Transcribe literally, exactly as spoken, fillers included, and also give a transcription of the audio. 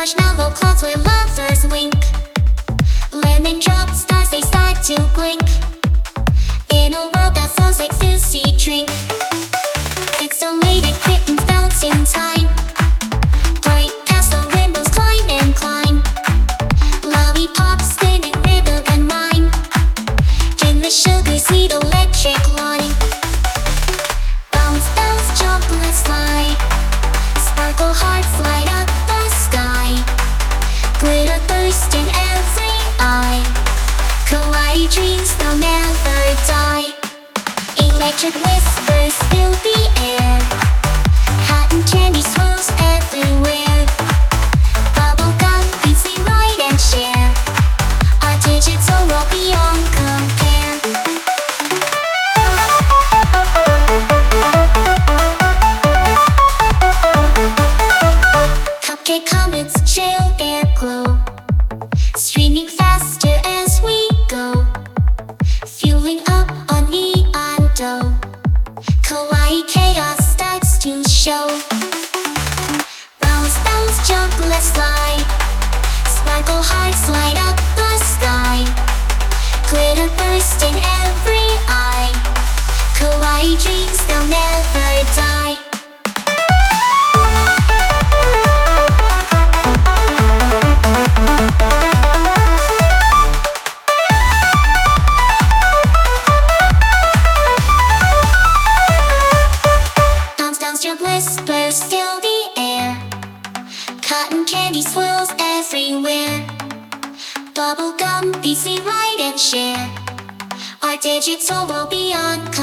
marshmallow clouds where lovers wink. Lemon drop stars, they start to blink. In a world that flows like fizzy drink. Pixelated kittens bounce in time. Bright pastel rainbows climb and climb. Lollipops spinning rhythm and rhyme. In the sugar sweet electric line. Bounce, bounce, jump, let's fly. Sparkle hearts light up the sky. Glitter burst in every eye. Kawaii dreams, they'll never die. Electric whispers fill the air. Cotton candy swirls everywhere. Bubblegum beats we ride and share. Our digital world beyond compare. Cupcake comets chill air glow. Streaming faster as we go. Fueling up on neon dough. Kawaii chaos starts to show. Bounce, bounce, jump, let's fly. Sparkle hearts light up the sky. Glitter burst in every eye. Kawaii dreams, they'll never die. Jump whispers fill the air. Cotton candy swirls everywhere. Bubblegum beats we ride and share. Our digital world beyond